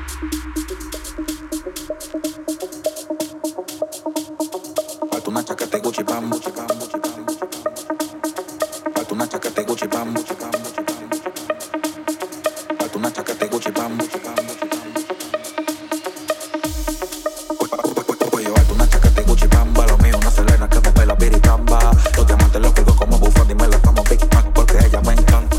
Falta una chaqueta Gucci bam, Gucci bam, Gucci bam, Gucci bam. Falta una chaqueta Gucci bam, Gucci bam, Gucci bam, Gucci bam. Falta una chaqueta Gucci bam, Gucci bam, Gucci bam. Oye, falta una chaqueta Gucci bamba, lo mío una Selena que me ve la biricamba. Los diamantes los cuelgo como bufón, dime la como Big Mac porque ella me encanta.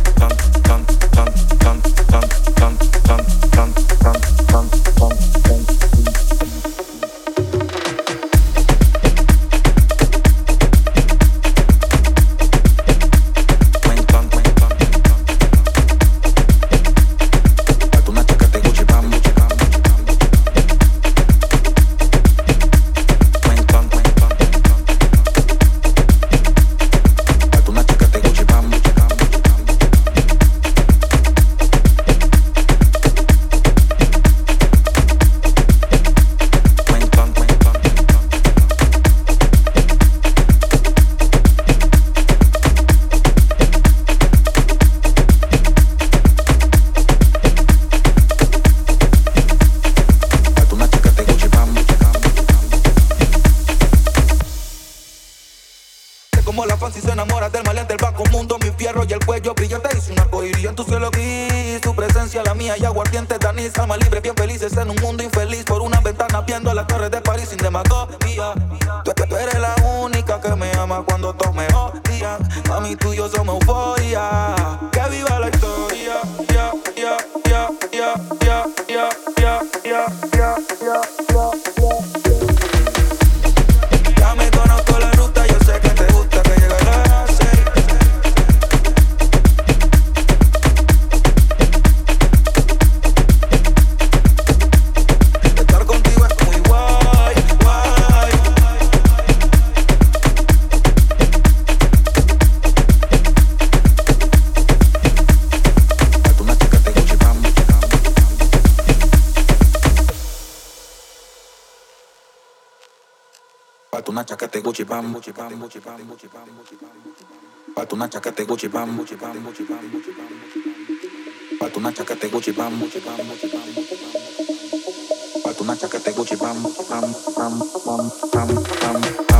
Como la fan si se enamora del maleante, el bajo mundo, mi fierro y el cuello brillante. Hice un arcoíris en tu cielo gris, tu presencia la mía y aguardiente de anís. Alma libre, bien felices en un mundo infeliz. Por una ventana viendo las torres de París sin demagogia. Tú eres la única que me ama cuando todos me odian. Mami, tú y yo somos euforia. Que viva la historia. Ya, ya, ya, ya, ya, ya, ya, ya, ya, ya, ya. Ya me conozco la ruta, yo sé que te gusta que llegue a las 6. Estar contigo es muy guay, guay. Falta una chaqueta Gucci bam, Gucci bam, Gucci bam. Falta una chaqueta Gucci bam, Gucci bam, Gucci bam, Gucci bam, Gucci bam. Falta una chaqueta Gucci bam, Gucci bam, Gucci bam, Gucci bam. Falta una chaqueta Gucci bam, Gucci bam, Gucci bam, Gucci bam. Falta una chaqueta Gucci bam, bam, bam, bam, bam, bam.